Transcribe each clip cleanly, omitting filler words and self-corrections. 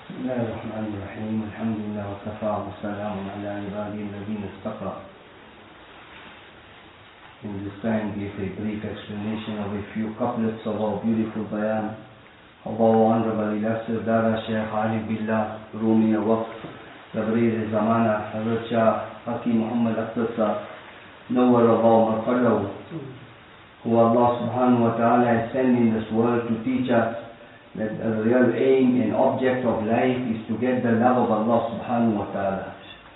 بسم الله الرحمن الرحيم الحمد لله وكفى وسلام على عباده الذين اصطفى. In this time give a brief explanation of a few couplets of our beautiful bayan of our honorable illustrious Dada Shaykh Arif Billah Rumi Waqf Tabreez Zamana Hazrat Shah Hakim Muhammad Akhtar Sahib Nawwar Allah Marqadahu, who Allah subhanahu wa ta'ala has sent in this world to teach us that the real aim and object of life is to get the love of Allah subhanahu wa ta'ala.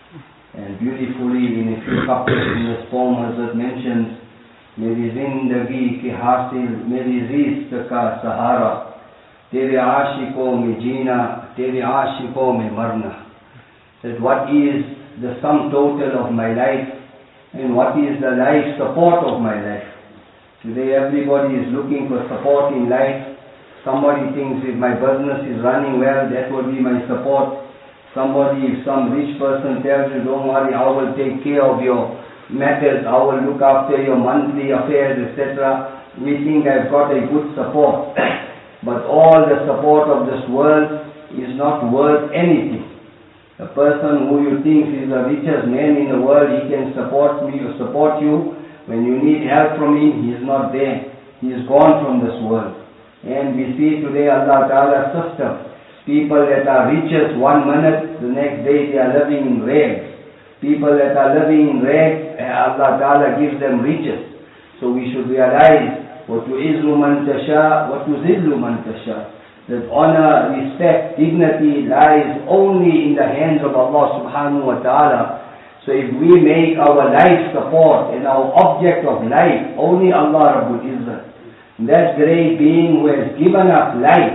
And beautifully in a few couplets in this poem Hazrat mentions, Meri zindagi ki hasil, meri rizq ka sahara, tere aashiko mein jeena, tere aashiko mein marna. That what is the sum total of my life and what is the life support of my life. Today everybody is looking for support in life. Somebody thinks if my business is running well, that will be my support. Somebody, if some rich person tells you, don't worry, I will take care of your matters, I will look after your monthly affairs, etc. We think I've got a good support. But all the support of this world is not worth anything. A person who you think is the richest man in the world, he can support me or support you. When you need help from him, he is not there. He is gone from this world. And we see today Allah Ta'ala's system. People that are richest 1 minute, the next day they are living in rags. People that are living in rags, Allah Ta'ala gives them riches. So we should realize, وَتُعِزُّ مَنْ تَشَاءُ وَتُذِلُّ مَنْ تَشَاءُ, that honor, respect, dignity lies only in the hands of Allah Subhanahu wa Ta'ala. So if we make our life support and our object of life only Allah Rabbul Izzat, that great being who has given us life,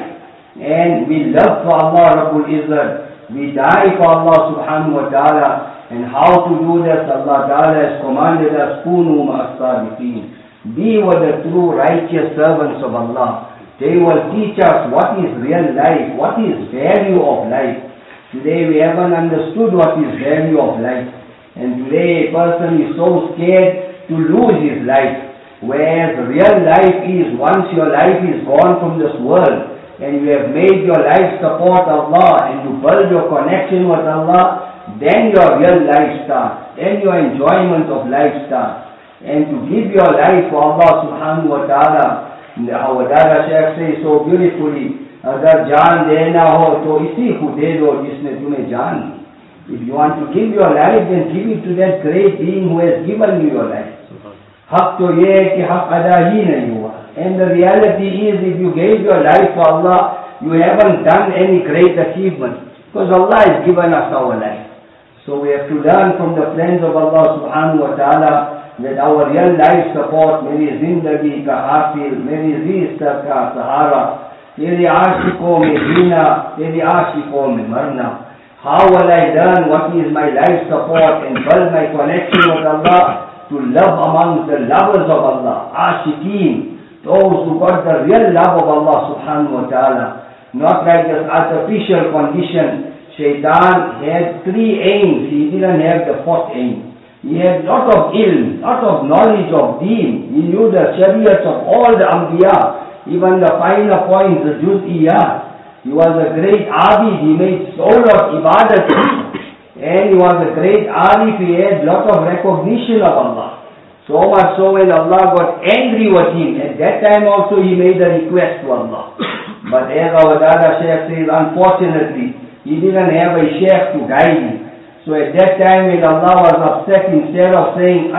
and we love for Allah Rabbul Izzat, we die for Allah Subhanahu wa Ta'ala. And how to do this? Allah Ta'ala has commanded us, Kunu ma'as-sadiqeen, be with the true righteous servants of Allah. They will teach us what is real life, what is value of life. Today we haven't understood what is value of life. And today a person is so scared to lose his life. Whereas real life is, once your life is gone from this world, and you have made your life support Allah, and you build your connection with Allah, then your real life starts, then your enjoyment of life starts. And to give your life for Allah subhanahu wa ta'ala, our Dada Shaykh says so beautifully, agar jaan dena ho, to isi ko de do jisne tumhe jaan di. If you want to give your life, then give it to that great being who has given you your life. Haq to ye hai ki haq ada hi nahi hua. And the reality is, if you gave your life for Allah, you haven't done any great achievement, because Allah has given us our life. So we have to learn from the friends of Allah subhanahu wa ta'ala that our real life support, meri zindagi ka hasil, meri rizq ka sahara, tere aashiko mein jeena, tere aashiko mein marna. How will I learn what is my life support and build my connection with Allah? To love amongst the lovers of Allah, Ashiqeen, those who got the real love of Allah subhanahu wa ta'ala. Not like this artificial condition. Shaitan had 3 aims, he didn't have the 4th aim. He had lot of ilm, lot of knowledge of deen. He knew the shariat of all the anbiya, even the finer points, the juz'iyat. He was a great abid, he made so lot of ibadat. And he was a great arif, he had lot of recognition of Allah. So much so when Allah got angry with him, at that time also he made a request to Allah. But as our Dada Shaykh says, unfortunately, he didn't have a Shaykh to guide him. So at that time when Allah was upset, instead of saying,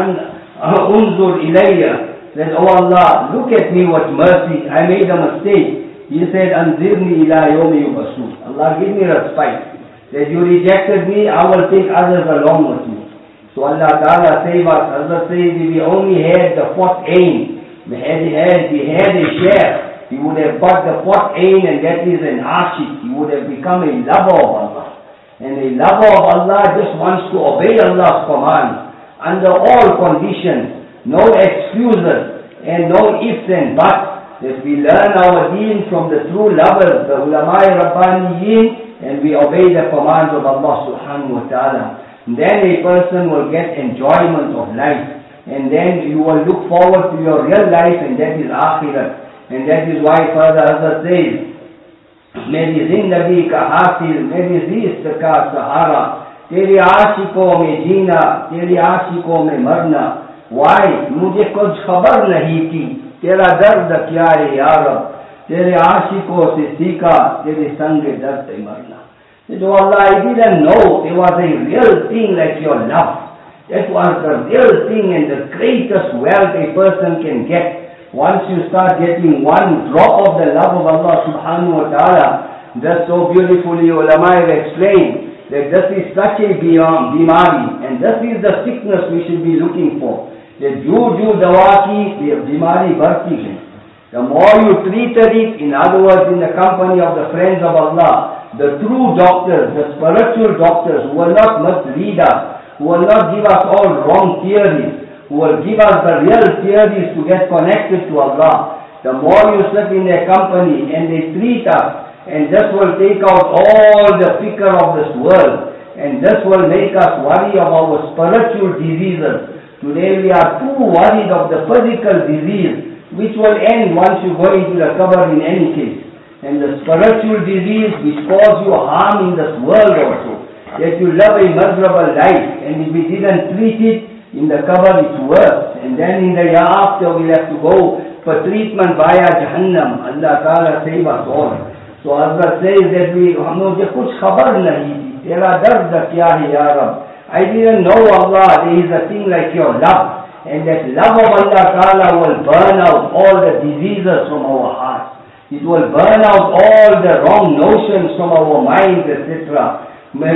Unzur ilayya, said, oh Allah, look at me with mercy, I made a mistake. He said, Anzirni ila yawmi yub'asun. Allah, give me respite. That you rejected me, I will take others along with me. So Allah Ta'ala save us. Allah says, if we only had the 4th aim, we had a share, he would have got the 4th aim, and that is an ashiq. He would have become a lover of Allah. And a lover of Allah just wants to obey Allah's command under all conditions, no excuses and no ifs and buts. That we learn our deen from the true lovers, the ulama-i rabbaniyin, and we obey the commands of Allah subhanahu wa ta'ala. Then a person will get enjoyment of life. And then you will look forward to your real life, and that is akhirat. And that is why Father Hazrat says, मेरी जिंदगी का हासिल, मेरी ज़िस्त का सहारा, तेरे आशिकों में जीना, तेरे आशिकों में मरना। वाई मुझे कुछ खबर नहीं थी, तेरा दर्द क्या है यार, तेरे आशिकों से सीखा, तेरे संग दर्द से मरना। So Allah, I didn't know there was a real thing like your love. That was the real thing and the greatest wealth a person can get. Once you start getting one drop of the love of Allah subhanahu wa ta'ala, just so beautifully ulama have explained that this is such a bimari and this is the sickness we should be looking for. That ju dawa ki bimari barti hai. The more you treated it, in other words, in the company of the friends of Allah, the true doctors, the spiritual doctors who will not mislead us, who will not give us all wrong theories, who will give us the real theories to get connected to Allah. The more you sit in their company and they treat us, and this will take out all the fikr of this world, and this will make us worry of our spiritual diseases. Today we are too worried of the physical disease, which will end once you go into the qabr in any case. And the spiritual disease which cause you harm in this world also, that you live a miserable life, and if we didn't treat it, in the qabr it's worse, and then in the year after we'll have to go for treatment via Jahannam. Allah Ta'ala save us all. So Allah says that मुझे कुछ खबर नहीं थी, तेरा दर्द क्या है या रब. I didn't know Allah, there is a thing like your love, and that love of Allah Ta'ala will burn out all the diseases from our hearts. It will burn out all the wrong notions from our minds, etc.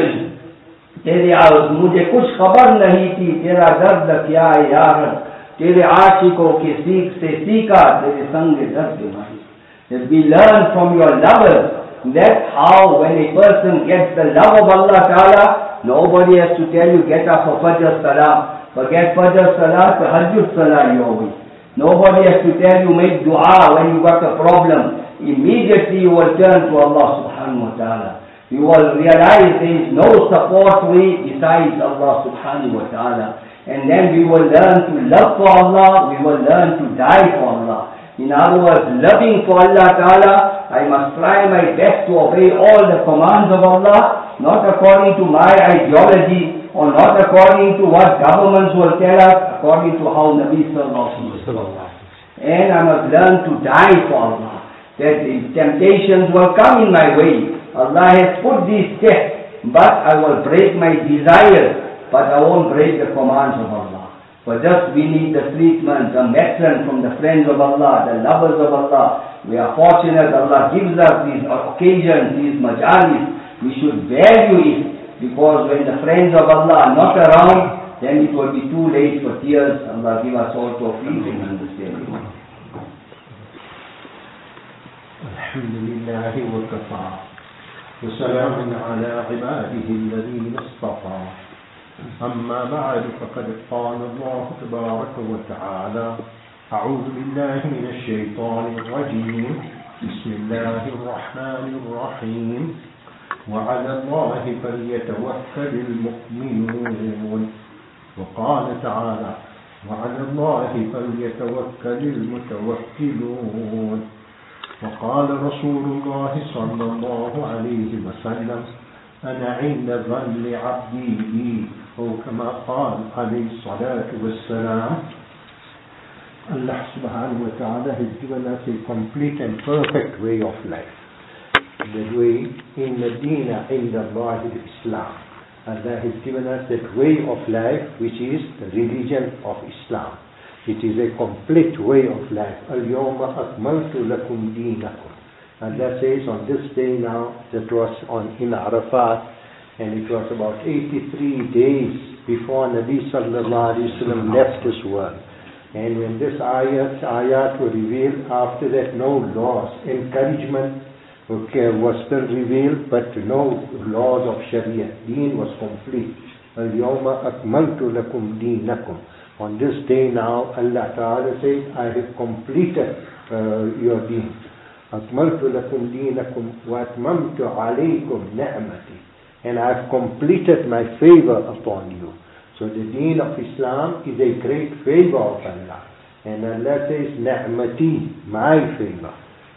मुझे कुछ खबर नहीं थी, तेरा दर्द क्या है यार, तेरे आशिकों के सीख से सीखा, तेरे संग दर्द माही. That we learn from your lovers, that's how when a person gets the love of Allah Ta'ala, nobody has to tell you get up for Fajr Salah, forget Fajr Salah, Tahajjud Salah your way. Nobody has to tell you make dua when you got a problem. Immediately you will turn to Allah Subhanahu wa Ta'ala. You will realize there is no support way besides Allah Subhanahu wa Ta'ala. And then we will learn to love for Allah, we will learn to die for Allah. In other words, loving for Allah Ta'ala, I must try my best to obey all the commands of Allah, not according to my ideology, or not according to what governments will tell us, according to how Nabi Sallallahu Alaihi Wasallam. And I must learn to die for Allah. That the temptations will come in my way. Allah has put these tests, but I will break my desires, but I won't break the commands of Allah. For just we need the treatment, the medicine from the friends of Allah, the lovers of Allah. We are fortunate Allah gives us these occasions, these majalis. We should value it, because when the friends of Allah are not around, then it will be too late for tears. Allah give us all tawfiq and understanding. Alhamdulillah wa kafa. وسلام على عباده الذين اصطفى. أما بعد فقد قال الله تبارك وتعالى أعوذ بالله من الشيطان الرجيم بسم الله الرحمن الرحيم وعلى الله فليتوكل المؤمنون. وقال تعالى وعلى الله فليتوكل المتوكلون. وقال رسول الله صلى الله عليه وسلم أنا عند ظن عبدي بي، أو كما قال عليه الصلاة والسلام. Allah subhanahu wa ta'ala has given us a complete and perfect way of life. The way in Medina inda Allah Islam. Allah has given us that way of life which is the religion of Islam. It is a complete way of life. Al-yawma akmaltu lakum deenakum. Allah says on this day now, that was in Arafat, and it was about 83 days before Nabi sallallahu alaihi wasallam left this world. And when this ayat were revealed, after that no laws, encouragement was still revealed, but no laws of Sharia. Deen was complete. Al-yawma akmaltu lakum deenakum. On this day now, Allah Ta'ala says, I have completed your deen. Akmaltu lakum deenakum wa atmamtu alaykum ni'mati. And I have completed my favor upon you. So the deen of Islam is a great favor of Allah. And Allah says, ni'mati, my favor.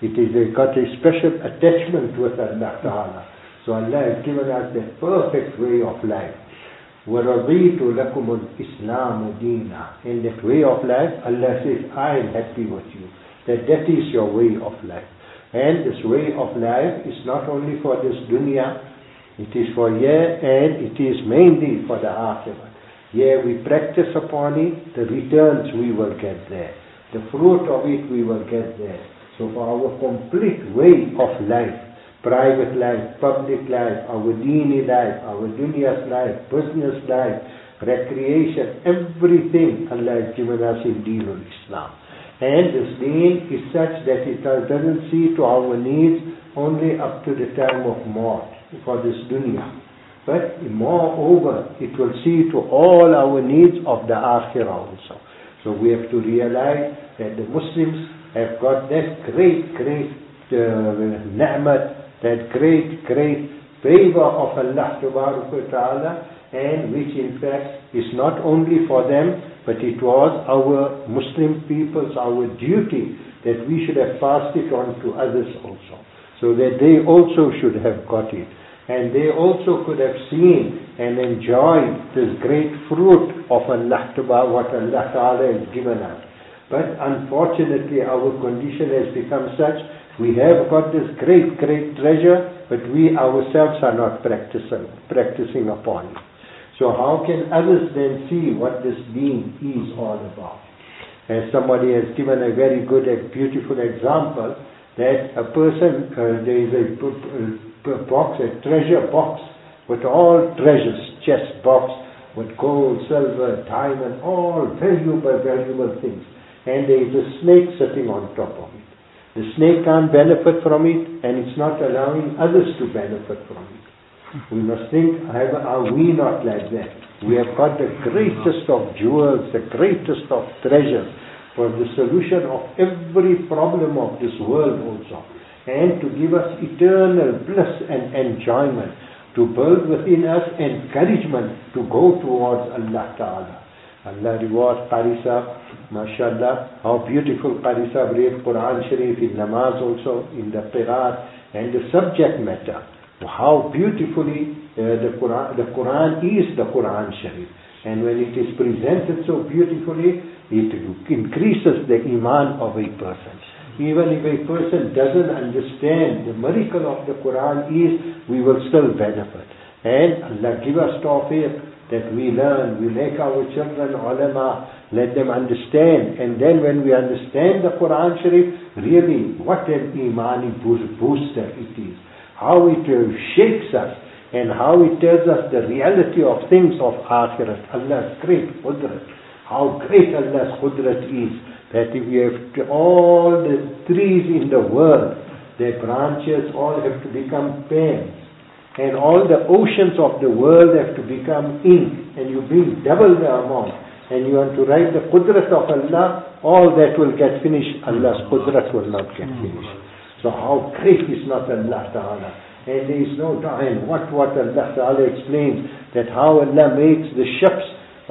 It is got a special attachment with Allah Ta'ala. So Allah has given us the perfect way of life. وَرَضِيتُ لَكُمُ الْإِسْلَامُ دِينًا. In that way of life, Allah says, I am happy with you. That is your way of life. And this way of life is not only for this dunya, it is for here, and it is mainly for the akhirah. Here we practice upon it, the returns we will get there. The fruit of it we will get there. So for our complete way of life, private life, public life, our deeni life, our dunya's life, business life, recreation, everything Allah has given us in Deenul Islam. And this deen is such that it doesn't see to our needs only up to the time of maut for this dunya. But moreover, it will see to all our needs of the akhirah also. So we have to realize that the Muslims have got that great ni'mat, that great favor of Allah Ta'ala, and which in fact is not only for them, but it was our Muslim people's, our duty that we should have passed it on to others also, so that they also should have got it. And they also could have seen and enjoyed this great fruit of Allah, what Allah Ta'ala has given us. But unfortunately our condition has become such, we have got this great treasure, but we ourselves are not practicing upon it. So how can others then see what this deen is all about? As somebody has given a very good and beautiful example, that a person, there is a box, a treasure box with all treasures, chest box with gold, silver, diamond, all valuable things. And there is a snake sitting on top of it. The snake can't benefit from it, and it's not allowing others to benefit from it. We must think, are we not like that? We have got the greatest of jewels, the greatest of treasures for the solution of every problem of this world also, and to give us eternal bliss and enjoyment, to build within us encouragement to go towards Allah Ta'ala. Allah reward Qari Sahib, mashallah, how beautiful Qari Sahib read Quran Sharif in namaz also, in the Qiraat, and the subject matter. How beautifully the Quran is the Quran Sharif. And when it is presented so beautifully, it increases the iman of a person. Even if a person doesn't understand the miracle of the Quran is, we will still benefit. And Allah give us tawfiq that we learn, we make our children ulama, let them understand. And then when we understand the Quran Sharif, really what an imani booster it is. How it shakes us, and how it tells us the reality of things of Akhirat. Allah's great Qudrat. How great Allah's Qudrat is. That if we have all the trees in the world, their branches all have to become pens. And all the oceans of the world have to become ink. And you bring double the amount. And you want to write the Qudrat of Allah, all that will get finished. Allah's Qudrat will not get finished. So how great is not Allah Ta'ala. And there is no doubt. And what Allah Ta'ala explains, that how Allah makes the ships,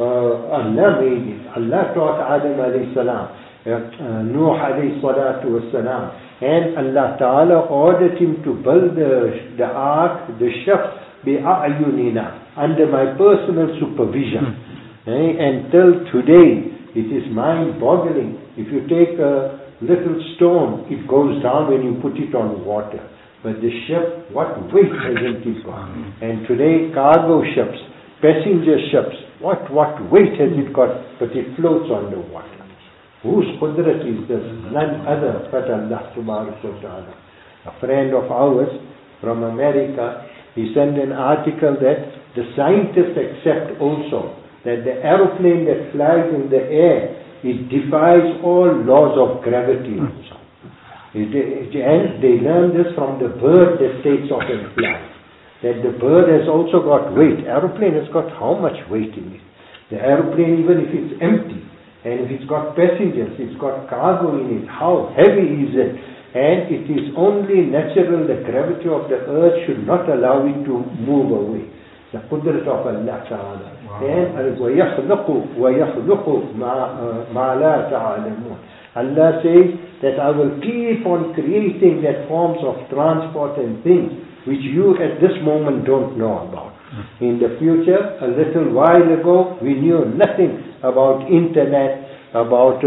Allah made it. Allah taught Adam alayhi salam, Nuh alayhi salatu was salam. And Allah Ta'ala ordered him to build the ark, the ship, bi'a'yunina, under my personal supervision. And till today, it is mind-boggling. If you take a little stone, it goes down when you put it on water. But the ship, what weight hasn't it got? And today, cargo ships, passenger ships, what weight has it got? But it floats on the water. Whose Qudrat is this? None other but Allah Subhanahu wa Ta'ala. A friend of ours from America, he sent an article that the scientists accept also that the aeroplane that flies in the air, it defies all laws of gravity also. And they learn this from the bird that takes off and flies. That the bird has also got weight. Aeroplane has got how much weight in it? The aeroplane, even if it's empty, and if it's got passengers, it's got cargo in it, how heavy is it? And it is only natural, the gravity of the earth should not allow it to move away. The Qudrat of Allah Ta'ala. And وَيَخْلُقُ مَا لَا تَعْلَمُونَ. Allah says that I will keep on creating that forms of transport and things which you at this moment don't know about. In the future, a little while ago, we knew nothing about internet, about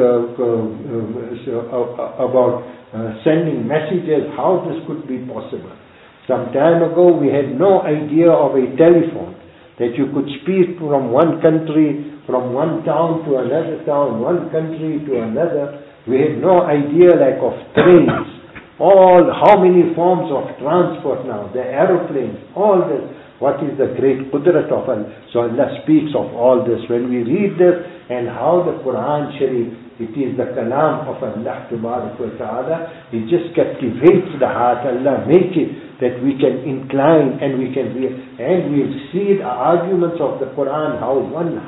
sending messages, how this could be possible. Some time ago, we had no idea of a telephone, that you could speak from one country, from one town to another town, one country to another. We had no idea like of trains, how many forms of transport now, the aeroplanes, all this. What is the great qudrat of Allah? So Allah speaks of all this. When we read this and how the Quran Sharif, it is the kalam of Allah Ta'ala, it just captivates the heart. Allah make it that we can incline and we can read. And we see the arguments of the Quran, how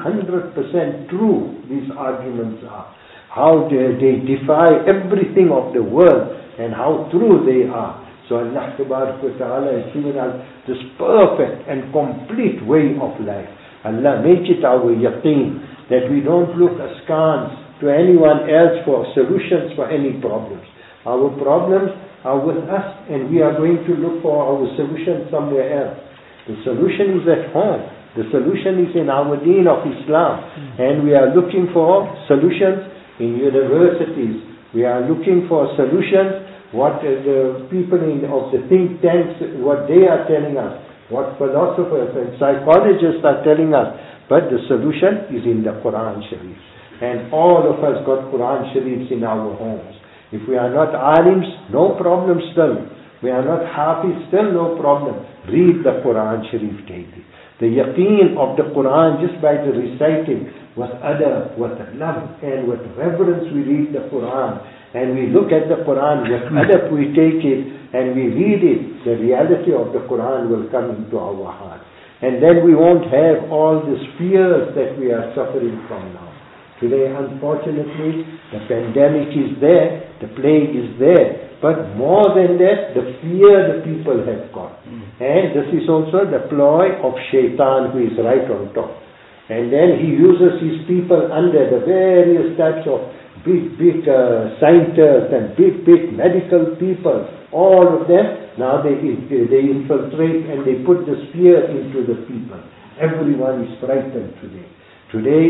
100% true these arguments are. How they defy everything of the world and how true they are. So Allah Ta'ala has given us this perfect and complete way of life. Allah make it our yaqeen, that we don't look askance to anyone else for solutions for any problems. Our problems are with us and we are going to look for our solution somewhere else. The solution is at home. The solution is in our deen of Islam. And we are looking for solutions in universities. We are looking for solutions what the people of the think tanks, what they are telling us, what philosophers and psychologists are telling us. But the solution is in the Quran Sharif. And all of us got Quran Sharifs in our homes. If we are not alims, no problem still. We are not hafiz, still no problem. Read the Quran Sharif daily. The yaqeen of the Quran just by the reciting, with adab, with love and with reverence we read the Quran. And we look at the Quran, with adab we take it and we read it, the reality of the Quran will come into our heart. And then we won't have all these fears that we are suffering from now. Today, unfortunately, the pandemic is there, the plague is there. But more than that, the fear the people have got. And this is also the ploy of shaitan who is right on top. And then he uses his people under the various types of big scientists and big medical people, all of them, now they infiltrate and they put this fear into the people. Everyone is frightened today. Today,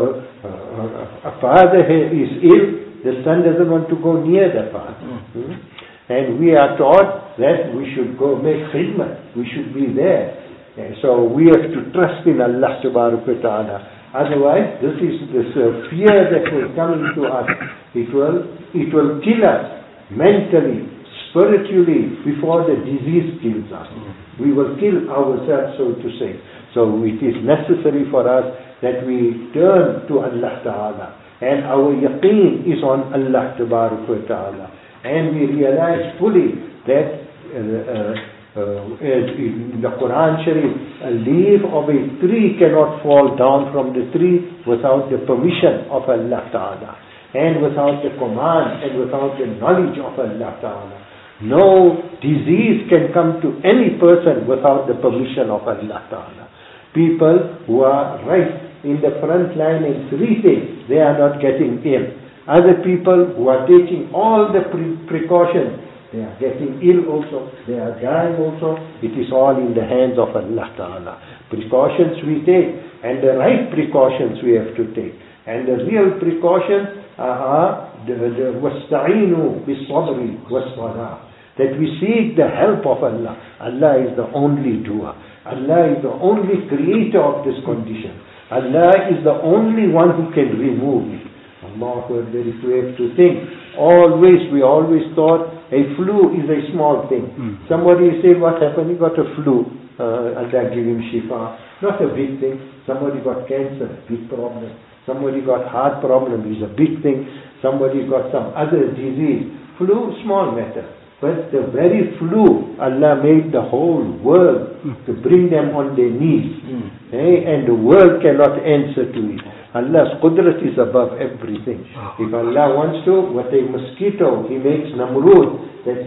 a father is ill, the son doesn't want to go near the father. And we are taught that we should go make khidmat, we should be there. And so we have to trust in Allah Subhanahu wa Ta'ala. Otherwise, this fear that will come into us, it will kill us mentally, spiritually, before the disease kills us. We will kill ourselves, so to say. So it is necessary for us that we turn to Allah Ta'ala. And our yaqeen is on Allah Ta'ala. And we realize fully that in the Quran Sharif, a leaf of a tree cannot fall down from the tree without the permission of Allah Ta'ala, and without the command and without the knowledge of Allah Ta'ala. No disease can come to any person without the permission of Allah Ta'ala. People who are right in the front line in treating, they are not getting ill. Other people who are taking all the precautions, they are getting ill also, they are dying also. It is all in the hands of Allah Ta'ala. Precautions we take, and the right precautions we have to take. And the real precautions are وَاسْتَعِينُوا بِالصَّبْرِ وَالصَّلَاةِ, that we seek the help of Allah. Allah is the only doer. Allah is the only creator of this condition. Allah is the only one who can remove it. Allahu Akbar, if we have to think. We always thought a flu is a small thing. Somebody said, what happened? He got a flu. Allah give him shifa. Not a big thing. Somebody got cancer, big problem. Somebody got heart problem, is a big thing. Somebody got some other disease. Flu, small matter. But the very flu, Allah made the whole world to bring them on their knees. And the world cannot answer to it. Allah's qudrat is above everything. If Allah wants to, what a mosquito, He makes Namrud,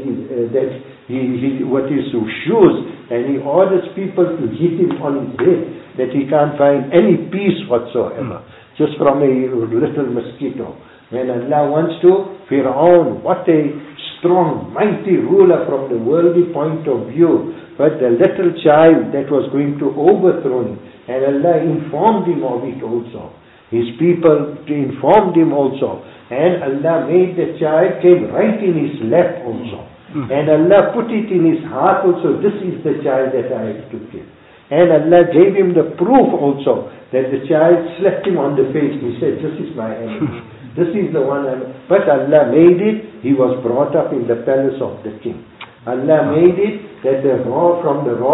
what is shoes, and He orders people to hit him on his head, that he can't find any peace whatsoever, just from a little mosquito. When Allah wants to, Fir'aun, what a strong, mighty ruler from the worldly point of view. But the little child that was going to overthrow him, and Allah informed him of it also. His people informed him also. And Allah made the child came right in his lap also. And Allah put it in his heart also, this is the child that I have to kill. And Allah gave him the proof also, that the child slapped him on the face. He said, this is my enemy. This is the one. But Allah made it, he was brought up in the palace of the king. Allah made it that from the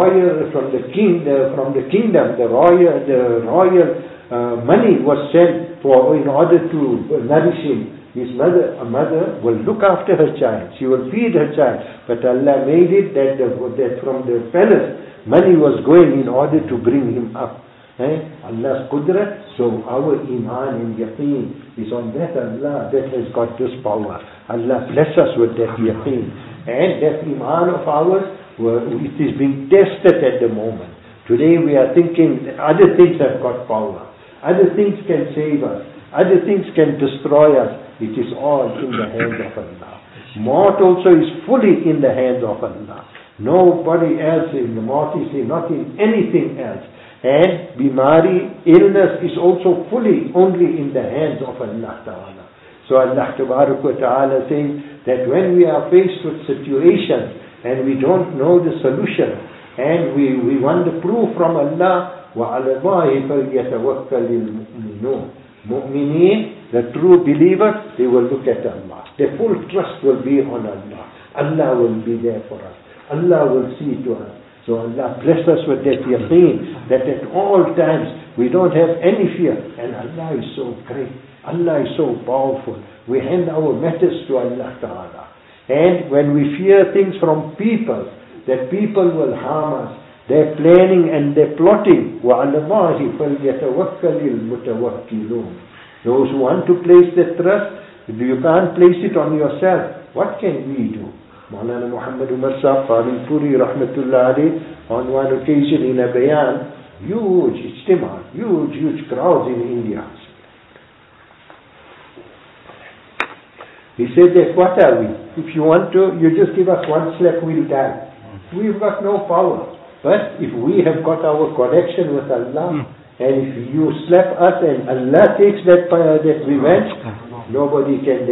kingdom, the royal money was sent in order to nourish him. His mother will look after her child. She will feed her child. But Allah made it that from the palace, money was going in order to bring him up. Allah's qudrat. So our iman and yaqeen is on that Allah that has got this power. Allah bless us with that yaqeen. And that iman of ours, it is being tested at the moment. Today we are thinking that other things have got power. Other things can save us. Other things can destroy us. It is all in the hands of Allah. Maut also is fully in the hands of Allah. Nobody else in the maut is not in anything else. And bimari, illness is also fully only in the hands of Allah Ta'ala. So Allah Ta'ala says that when we are faced with situations and we don't know the solution and we want the proof from Allah, وَعَلَى اللَّهِ فَلْيَتَوَكَّلِ الْمُؤْمِنُونَ Mu'mineen, the true believers, they will look at Allah. Their full trust will be on Allah. Allah will be there for us. Allah will see to us. So Allah bless us with that yaqeen, that at all times we don't have any fear. And Allah is so great. Allah is so powerful. We hand our matters to Allah Ta'ala. And when we fear things from people, that people will harm us, they're planning and they're plotting. وَعَلَى اللَّهِ فَلْيَتَوَكَّلِ الْمُتَوَكِّلُونَ Those who want to place their trust, you can't place it on yourself. What can we do? Maulana Muhammad Umar Sahib Puri Rahmatullah alayhi, on one occasion in a bayan, huge ijtima, huge crowds in India. He said that, what are we? If you want to, you just give us one slap, we'll die. We've got no power. But if we have got our connection with Allah, and if you slap us and Allah takes that revenge, nobody can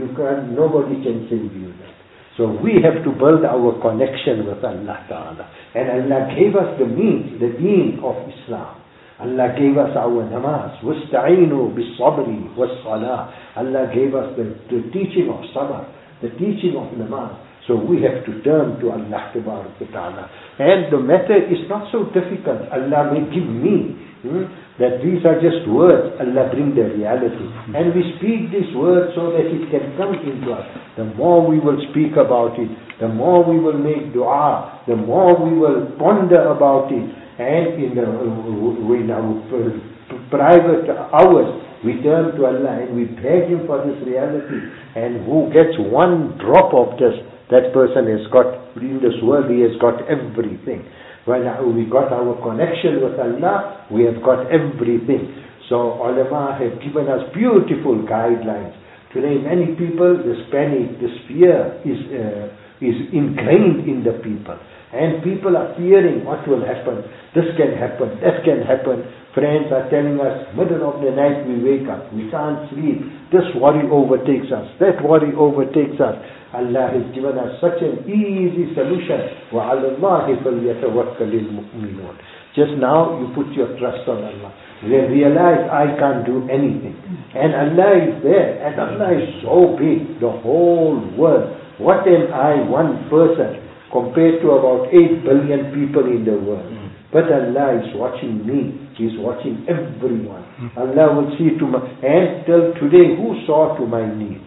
save you. So we have to build our connection with Allah Ta'ala. And Allah gave us the means, the deen of Islam. Allah gave us our namaz. وَاسْتَعِينُوا بِالصَّبْرِ وَالصَّلَاةِ Allah gave us the teaching of sabr, the teaching of namaz. So we have to turn to Allah Ta'ala. And the matter is not so difficult. Allah may give me that these are just words. Allah bring the reality. And we speak these words so that it can come into us. The more we will speak about it, the more we will make dua, the more we will ponder about it. And in our private hours, we turn to Allah and we beg Him for this reality. And who gets one drop of this, that person has got, in this world he has got everything. When we got our connection with Allah, we have got everything. So ulama have given us beautiful guidelines. Today many people, this panic, this fear is ingrained in the people. And people are fearing what will happen. This can happen, that can happen. Friends are telling us, middle of the night we wake up, we can't sleep. This worry overtakes us, that worry overtakes us. Allah has given us such an easy solution. وَعَلَى اللَّهِ فَلْيَتَوَكَّلِ الْمُؤْمِنُونَ Just now you put your trust on Allah. Realize I can't do anything. And Allah is there. And Allah is so big, the whole world. What am I, one person, compared to about 8 billion people in the world? But Allah is watching me. He is watching everyone. Allah will see to my... And till today, who saw to my needs?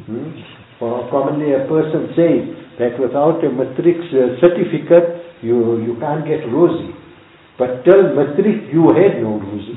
Commonly a person says that without a matric certificate, you can't get rosy. But till matric, you had no rosy.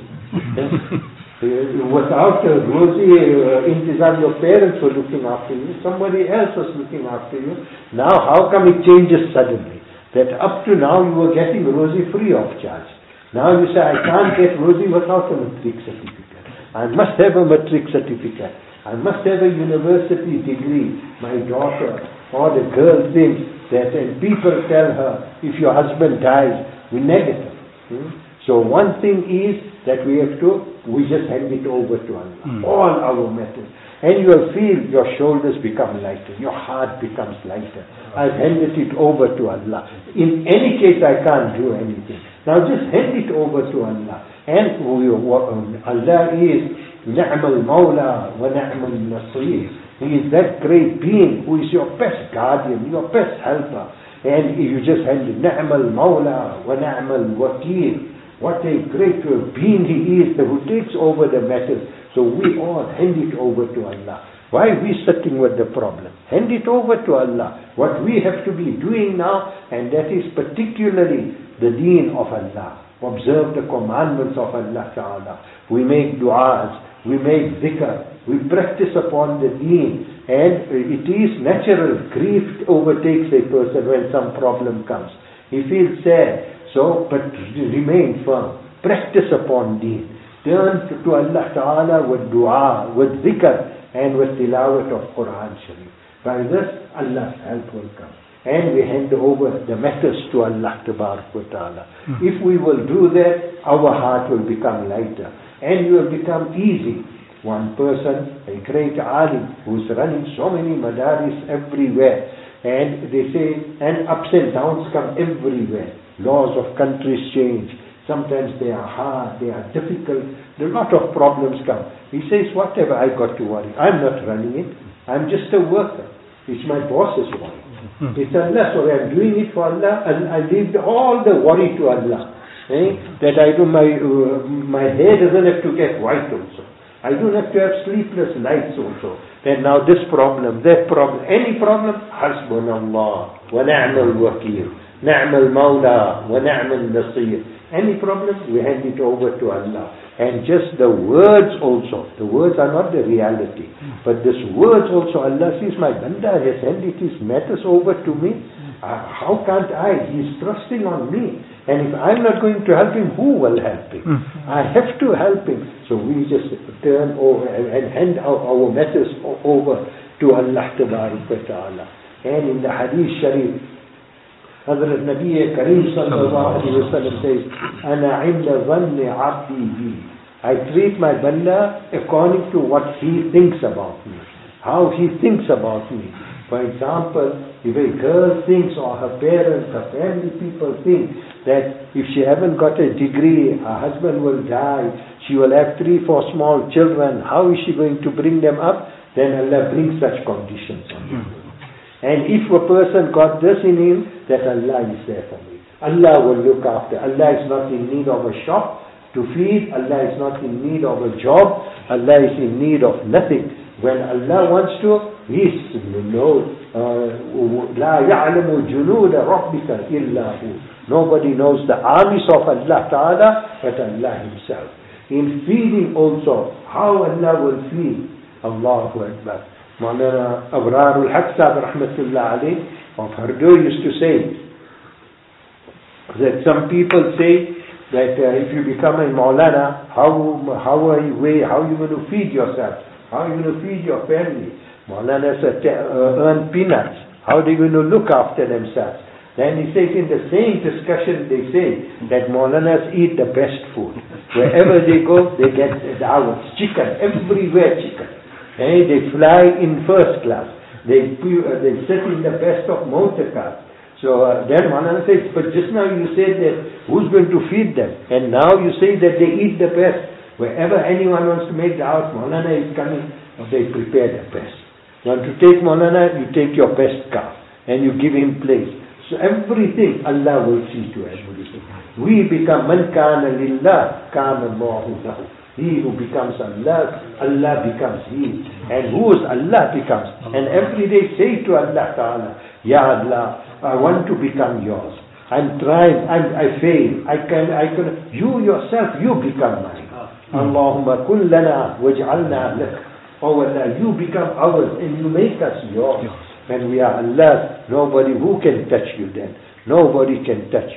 Without a rosy intizam, your parents were looking after you. Somebody else was looking after you. Now, how come it changes suddenly? That up to now, you were getting rosy free of charge. Now you say, I can't get rosy without a matric certificate. I must have a matric certificate. I must have a university degree. My daughter or the girl thinks that, and people tell her, if your husband dies, we negative. So one thing is that we just hand it over to Allah. All our matters. And you will feel your shoulders become lighter, your heart becomes lighter. I've handed it over to Allah. In any case, I can't do anything. Now just hand it over to Allah. And Allah is Ni'mal Mawla wa Ni'mal Nasir. He is that great being who is your best guardian, your best helper. And you just hand it, Ni'mal Mawla wa Ni'mal Wakil. What a great being He is, who takes over the matters. So we all hand it over to Allah. Why are we sitting with the problem? Hand it over to Allah. What we have to be doing now, and that is particularly the deen of Allah. Observe the commandments of Allah Ta'ala. We make du'as, we make zikr, we practice upon the deen. And it is natural, grief overtakes a person when some problem comes. He feels sad. So, but remain firm. Practice upon deen. Turn to Allah Ta'ala with dua, with zikr, and with tilawat of Quran Sharif. By this, Allah's help will come. And we hand over the matters to Allah Ta'ala. If we will do that, our heart will become lighter. And it will become easy. One person, a great alim, who's running so many madaris everywhere. And they say, and ups and downs come everywhere. Laws of countries change. Sometimes they are hard, they are difficult. A lot of problems come. He says, whatever, I got to worry. I'm not running it. I'm just a worker. It's my boss's worry. It's Allah, so I'm doing it for Allah, and I leave all the worry to Allah. That I do my hair doesn't have to get white also. I don't have to have sleepless nights also. Then now this problem, that problem, any problem, Hasbunallah wa ni'mal wakil, ni'mal mawla wa ni'mal nasir. Any problem, we hand it over to Allah. And just the words also, the words are not the reality, but this words also, Allah says, my banda has handed his matters over to me. How can't I? He's trusting on me. And if I'm not going to help him, who will help him? I have to help him. So we just turn over and hand our matters over to Allah Ta'ala. And in the Hadith Sharif, Hazrat Nabi Kareem sallallahu alayhi wa sallam says, Ana inda dhanni abdi bi. I treat my banda according to what he thinks about me. How he thinks about me. For example, if a girl thinks, or her parents, her family people think that if she haven't got a degree, her husband will die, she will have 3-4 small children, how is she going to bring them up? Then Allah brings such conditions on him. And if a person got this in him, that Allah is there for me. Allah will look after. Allah is not in need of a shop to feed. Allah is not in need of a job. Allah is in need of nothing. When Allah wants to, He knows. لا يعلم جنود ربك إلا هو. Nobody knows the armies of Allah Ta'ala but Allah Himself. In feeding also, how Allah will feed. Allahu Akbar. Maulana Abrar al-Haq Sahib rahmatullah alayh of Hardo used to say that some people say that if you become a Maulana, how are you going to feed yourself? How are you going to feed your family? Maulanas earn peanuts. How are they going to look after themselves? Then he says in the same discussion they say that Maulanas eat the best food. Wherever they go, they get dawats, chicken, everywhere chicken. And they fly in first class. They sit in the best of motor cars. So then Maulana says, but just now you said that who's going to feed them? And now you say that they eat the best. Wherever anyone wants to make dawat, Maulana is coming, they prepare the best. You want to take Maulana, you take your best car and you give him place. So everything Allah will see to everything. We become man kana lillah, kana Allahu lahu. He who becomes Allah, Allah becomes he. And who is Allah becomes. And every day say to Allah Ta'ala, Ya Allah, I want to become yours. I'm trying, I fail. I can. You yourself, you become mine. Allahumma kun lana waj'alna lak. Oh Allah, you become ours and you make us yours. When we are Allah's, nobody who can touch you then. Nobody can touch you.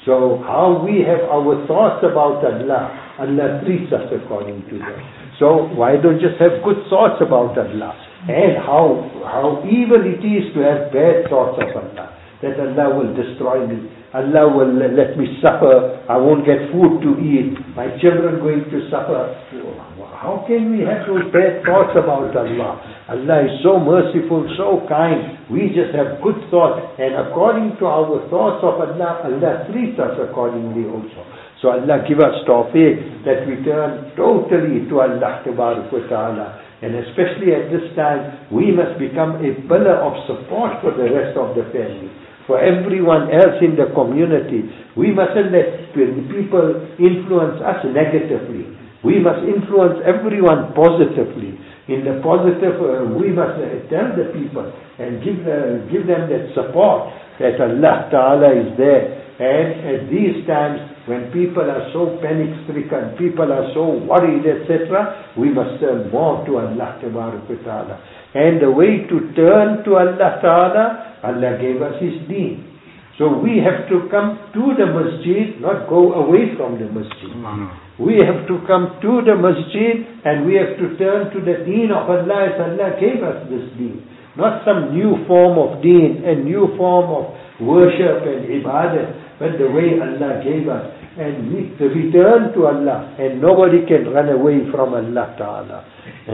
So how we have our thoughts about Allah, Allah treats us according to that. So why don't just have good thoughts about Allah? And how evil it is to have bad thoughts of Allah. That Allah will destroy me. Allah will let me suffer. I won't get food to eat. My children going to suffer. How can we have those bad thoughts about Allah? Allah is so merciful, so kind. We just have good thoughts. And according to our thoughts of Allah, Allah treats us accordingly also. So Allah give us tawfiq that we turn totally to Allah Ta'ala. And especially at this time, we must become a pillar of support for the rest of the family. For everyone else in the community, we mustn't let people influence us negatively. We must influence everyone positively. In the positive, we must tell the people and give them that support that Allah Ta'ala is there. And at these times, when people are so panic-stricken, people are so worried, etc., we must turn more to Allah Ta'ala. And the way to turn to Allah Ta'ala, Allah gave us His deen. So we have to come to the masjid, not go away from the masjid. We have to come to the masjid and we have to turn to the deen of Allah as Allah gave us this deen. Not some new form of deen and new form of worship and ibadah, but the way Allah gave us. And we return to Allah, and nobody can run away from Allah Ta'ala.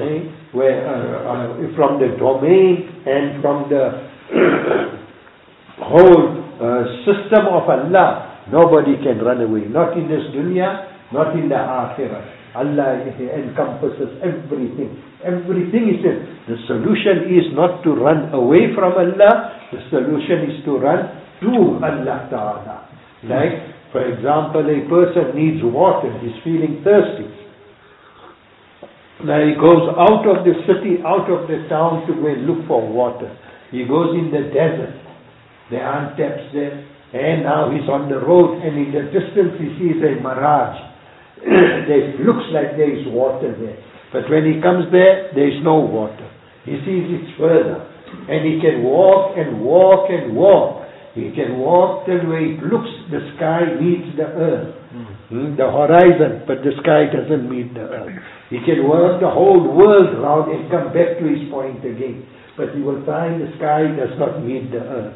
From the domain and from the whole system of Allah, nobody can run away. Not in this dunya, not in the akhirah. Allah encompasses everything. Everything is it. The solution is not to run away from Allah. The solution is to run to Allah Ta'ala. Like, for example, a person needs water. He's feeling thirsty. Now he goes out of the city, out of the town to go and look for water. He goes in the desert. There aren't taps there. And now he's on the road and in the distance he sees a mirage. It looks like there is water there. But when he comes there is no water. He sees it's further. And he can walk and walk and walk. He can walk till where it looks the sky meets the earth. The horizon, but the sky doesn't meet the earth. He can work the whole world round and come back to his point again. But he will find the sky does not meet the earth.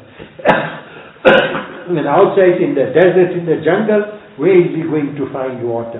And outside in the desert, in the jungle, where is he going to find water?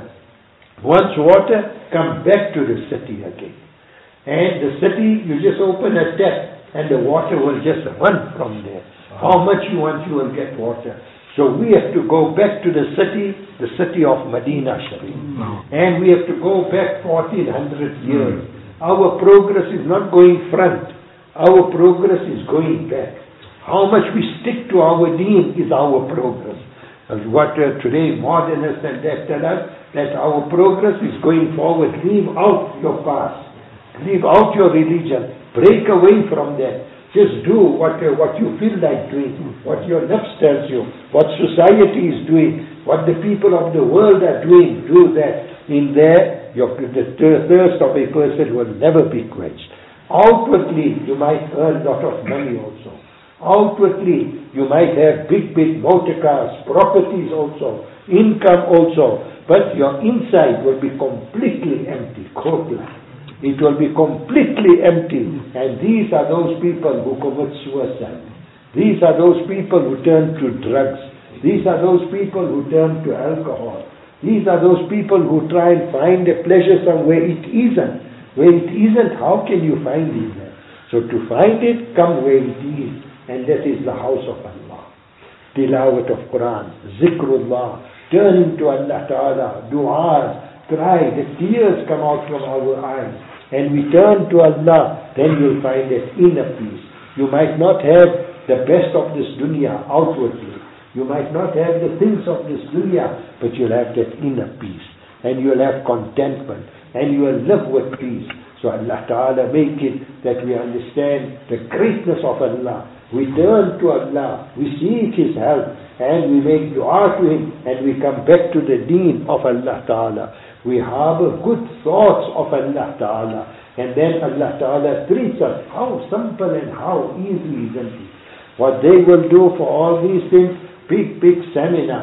Once water, come back to the city again. And the city, you just open a tap and the water will just run from there. How much you want, you will get water. So we have to go back to the city of Medina Sharif. And we have to go back 1400 years. Our progress is not going front. Our progress is going back. How much we stick to our deen is our progress. And what today modernists and that tell us, that our progress is going forward. Leave out your past. Leave out your religion. Break away from that. Just do what you feel like doing, what your nafs tells you, what society is doing, what the people of the world are doing. Do that. In there, the thirst of a person will never be quenched. Outwardly, you might earn a lot of money also. Outwardly, you might have big motor cars, properties also, income also, but your inside will be completely empty, khokla. It will be completely empty. And these are those people who commit suicide. These are those people who turn to drugs. These are those people who turn to alcohol. These are those people who try and find a pleasure somewhere it isn't. Where it isn't, how can you find it there? So to find it, come where it is. And that is the house of Allah. Tilawat of Quran, zikrullah, turning to Allah Ta'ala, dua, cry, the tears come out from our eyes. And we turn to Allah, then you'll find that inner peace. You might not have the best of this dunya outwardly. You might not have the things of this dunya, but you'll have that inner peace. And you'll have contentment. And you will live with peace. So Allah Ta'ala make it that we understand the greatness of Allah. We turn to Allah. We seek His help. And we make dua to Him. And we come back to the deen of Allah Ta'ala. We harbor good thoughts of Allah Ta'ala. And then Allah Ta'ala treats us. How simple and how easy, isn't it? What they will do for all these things, big seminars.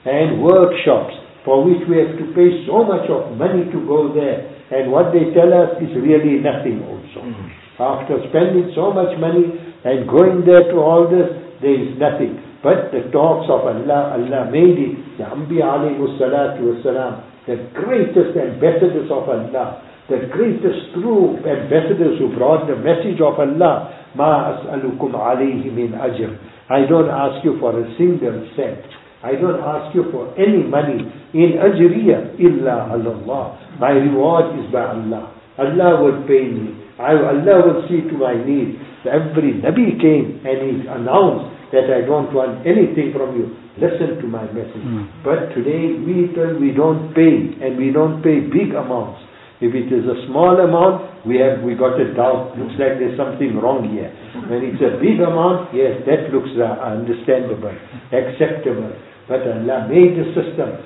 and workshops for which we have to pay so much of money to go there. And what they tell us is really nothing also. After spending so much money and going there to all this, there is nothing. But the talks of Allah, Allah made it, the Anbiya alayhi salatu wasalam, the greatest ambassadors of Allah, the greatest true ambassadors who brought the message of Allah. Ma as'alukum alayhi min ajr. I don't ask you for a single cent. I don't ask you for any money. In ajriya illa Allah. My reward is by Allah. Allah will pay me. Allah will see to my needs. Every Nabi came and he announced that I don't want anything from you. Listen to my message. But today we don't pay, and we don't pay big amounts. If it is a small amount, we got a doubt. Looks like there's something wrong here. When it's a big amount, yes, that looks understandable, acceptable. But Allah made the system.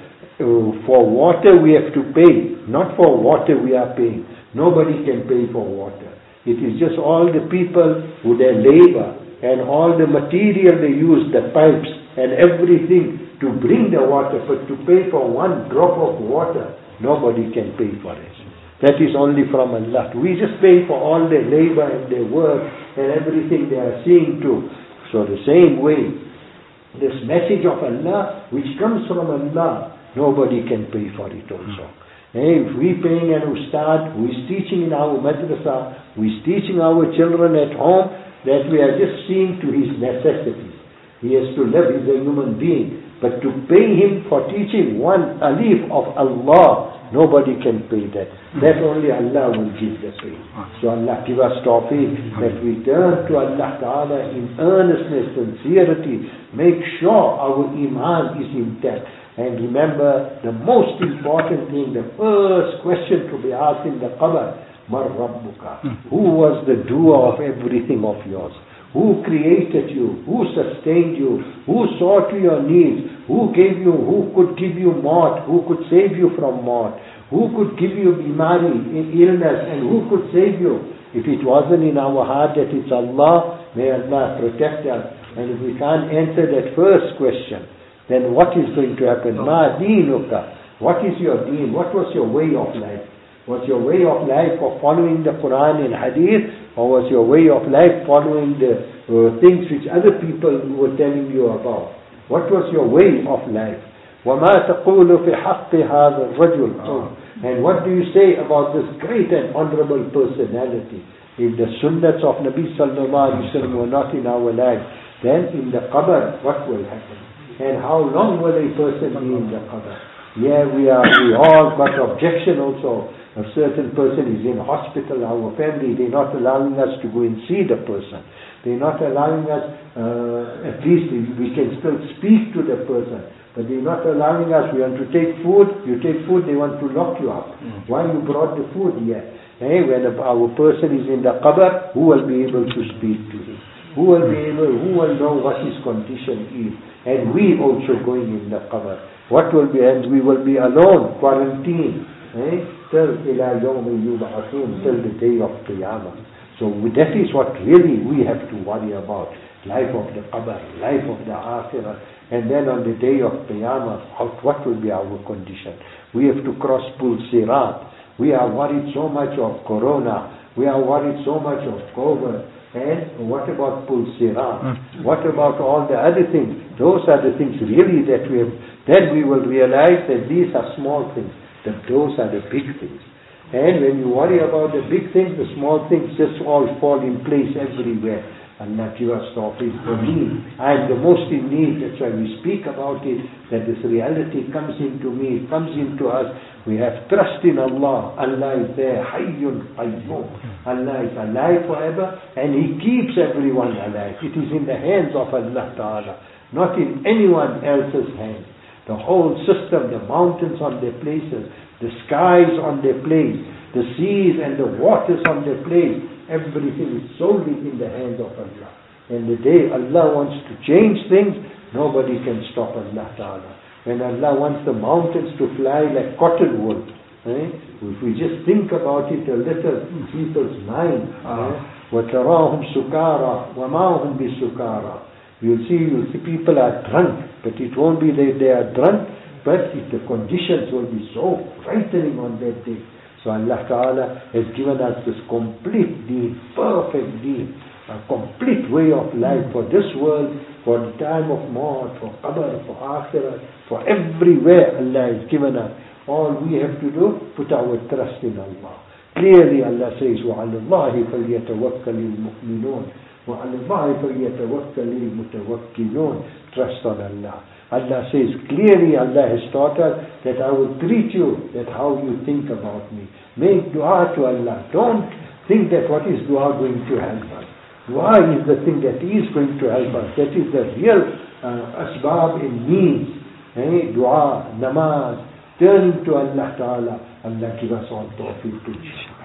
For water we have to pay, not for water we are paying. Nobody can pay for water. It is just all the people who their labor and all the material they use, the pipes and everything to bring the water. But to pay for one drop of water, nobody can pay for it. That is only from Allah. We just pay for all their labor and their work and everything they are seeing to. So the same way, this message of Allah, which comes from Allah, nobody can pay for it also. If we paying an ustad who is teaching in our madrasa, who is teaching our children at home, that we are just seeing to his necessities. He has to live, he's a human being. But to pay him for teaching one alif of Allah, nobody can pay that. That only Allah will give the pay. So Allah give us tawfiq that we turn to Allah Ta'ala in earnestness, sincerity. Make sure our iman is intact. And remember, the most important thing, the first question to be asked in the qabr, Mar Rabbuka? Who was the doer of everything of yours? Who created you? Who sustained you? Who saw to your needs? Who gave you? Who could give you maut? Who could save you from maut? Who could give you bimari, illness, and who could save you? If it wasn't in our heart that it's Allah, may Allah protect us. And if we can't answer that first question, then what is going to happen? Ma deenuka. What is your deen? What was your way of life? Was your way of life of following the Quran and Hadith, or was your way of life following the things which other people were telling you about? What was your way of life? وَمَا تَقُولُ فِي حَقِّ هَذَا الرَّجُلِ. And what do you say about this great and honorable personality? If the sunnats of Nabi sallallahu alaihi wasallam were not in our life, then in the qabr, what will happen? And how long will a person be in the qabr? Yeah, we all got objection also. A certain person is in hospital, our family, they're not allowing us to go and see the person. They're not allowing us, at least we can still speak to the person. But they're not allowing us. We want to take food. You take food, they want to lock you up. Why you brought the food here? When our person is in the qabr, who will be able to speak to him? Who will know what his condition is? And we also going in the qabr. What will be, and we will be alone, quarantined, till ila yawmi yub'athun, till the day of Qiyamah. So that is what really we have to worry about. Life of the qabr, life of the akhirah. And then on the day of Qiyamah, what will be our condition? We have to cross Pul Sirat. We are worried so much of Corona. We are worried so much of COVID. And what about Pul Sirat? What about all the other things? Those are the things really that we have. Then we will realize that these are small things. That those are the big things. And when you worry about the big things, the small things just all fall in place everywhere. Allah give us tawfiq for me. I am the most in need. That's why we speak about it, that this reality comes into me, comes into us. We have trust in Allah. Allah is there, Hayyun Qayyum. Allah is alive forever, and He keeps everyone alive. It is in the hands of Allah Ta'ala, not in anyone else's hands. The whole system, the mountains on their places, the skies on their place, the seas and the waters on their place, everything is solely in the hands of Allah. And the day Allah wants to change things, nobody can stop Allah Ta'ala. When Allah wants the mountains to fly like cotton wool, if we just think about it a little, people's mind, وَتَرَاهُمْ سُكَارَى وَمَا هُمْ بِسُكَارَى. You'll see people are drunk, But it won't be that they are drunk, but the conditions will be so frightening on that day. So Allah Ta'ala has given us this complete deen, perfect deen, a complete way of life for this world, for the time of maut, for qabr, for akhirah, for everywhere Allah has given us. All we have to do, put our trust in Allah. Clearly Allah says, وَعَلَى اللَّهِ فَلْيَتَوَكَّلِ الْمُؤْمِنُونَ وَعَلَى اللَّهِ فَلْيَتَوَكَّلِ الْمُتَوَكِّلُونَ. Trust on Allah. Allah says clearly, Allah has taught us that I will treat you, that how you think about me. Make dua to Allah. Don't think that what is dua going to help us. Dua is the thing that is going to help us. That is the real asbab and means. Dua, namaz, turning to Allah Ta'ala. Allah give us all tawfiq to